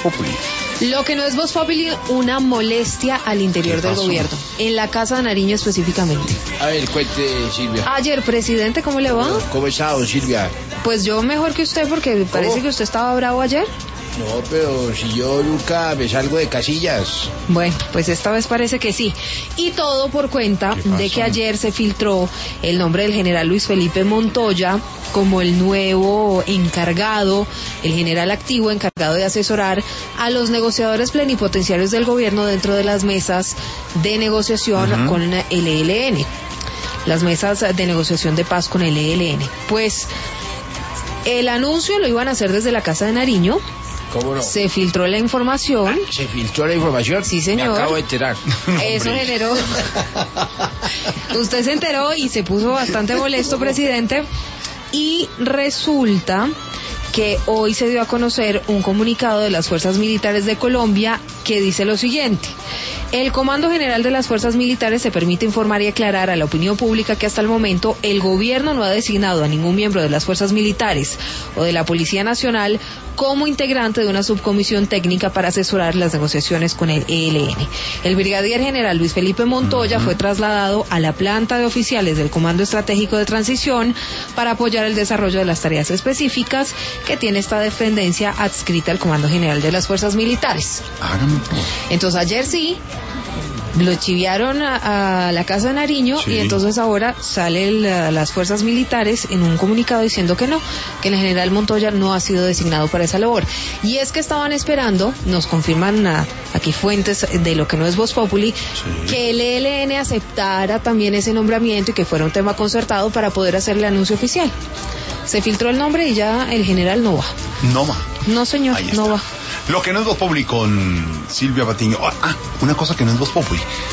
Populi. Lo que no es Voz Populi, una molestia al interior del gobierno, en la Casa de Nariño específicamente. A ver, cuente, Silvia. Ayer, presidente, ¿cómo le va? ¿Cómo está, don Silvia? Pues yo mejor que usted, porque parece que usted estaba bravo ayer. No, pero si yo nunca me salgo de casillas. Bueno, pues esta vez parece que sí. Y todo por cuenta de que ayer se filtró el nombre del general Luis Felipe Montoya como el nuevo encargado, el general activo encargado de asesorar a los negociadores plenipotenciarios del gobierno dentro de las mesas de negociación con el ELN. Las mesas de negociación de paz con el ELN. Pues el anuncio lo iban a hacer desde la Casa de Nariño. ¿Cómo no? Se filtró la información. ¿Se filtró la información? Sí, señor. Me acabo de enterar. Eso generó. Usted se enteró y se puso bastante molesto, presidente. Y resulta que hoy se dio a conocer un comunicado de las Fuerzas Militares de Colombia que dice lo siguiente: el Comando General de las Fuerzas Militares se permite informar y aclarar a la opinión pública que hasta el momento el gobierno no ha designado a ningún miembro de las Fuerzas Militares o de la Policía Nacional como integrante de una subcomisión técnica para asesorar las negociaciones con el ELN. El brigadier general Luis Felipe Montoya fue trasladado a la planta de oficiales del Comando Estratégico de Transición para apoyar el desarrollo de las tareas específicas que tiene esta dependencia adscrita al Comando General de las Fuerzas Militares. Entonces ayer sí lo chiviaron a la Casa de Nariño, y entonces ahora salen las fuerzas militares en un comunicado diciendo que no, que el general Montoya no ha sido designado para esa labor. Y es que estaban esperando, nos confirman aquí fuentes de lo que no es Voz Populi, que el ELN aceptara también ese nombramiento y que fuera un tema concertado para poder hacer el anuncio oficial. Se filtró el nombre y ya el general no va. No va. No, señor, no va. Lo que no es Voz Populi con Silvia Patiño. Una cosa que no es Voz Populi.